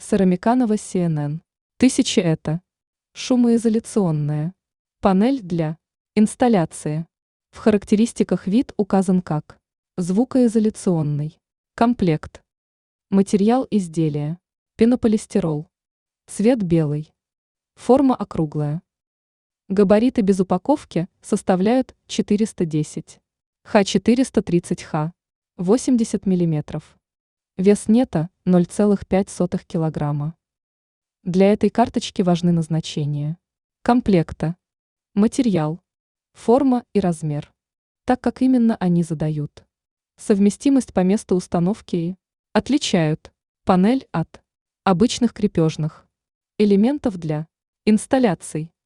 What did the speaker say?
Сарамиканова CNN. 1000 это. Шумоизоляционная. Панель для инсталляции. В характеристиках вид указан как звукоизоляционный. Комплект. Материал изделия. Пенополистирол. Цвет белый. Форма округлая. Габариты без упаковки составляют 410 х 430 х 80 мм. Вес нета 0,5 кг. Для этой карточки важны назначения комплекта, материал, форма и размер, так как именно они задают совместимость по месту установки и отличают панель от обычных крепежных элементов для инсталляций.